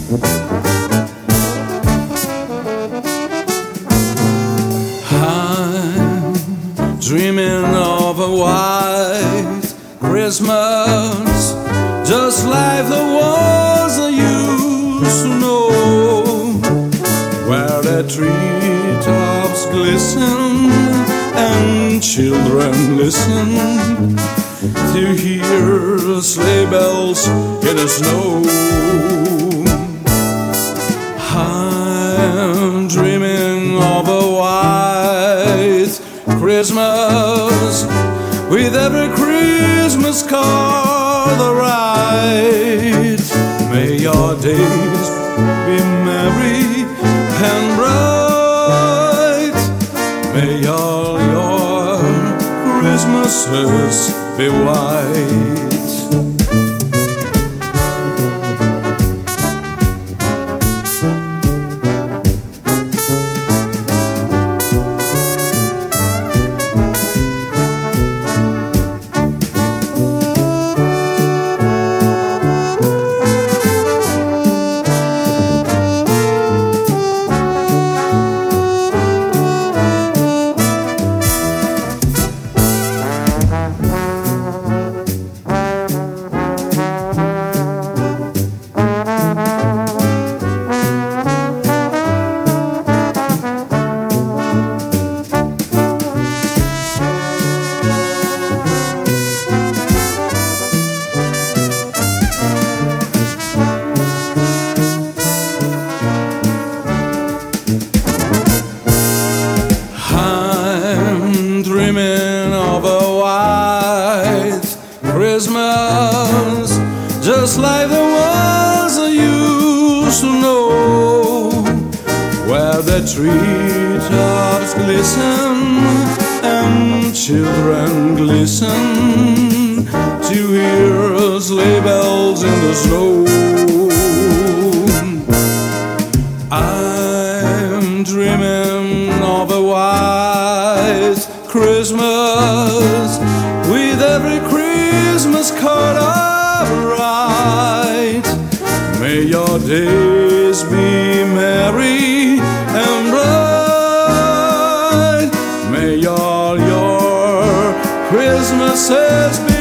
I'm dreaming of a white Christmas, just like the ones I used to know, where the treetops glisten and children listen to hear sleigh bells in the snow. I'm dreaming of a white Christmas, with every Christmas card I write. May your days be merry and bright. May all your Christmases be white. Dreaming of a white Christmas, just like the ones I used to know, where the treetops glisten and children glisten to hear sleigh bells in the snow. I'm dreaming of a white Christmas, with every Christmas card I write. May your days be merry and bright. May all your Christmases be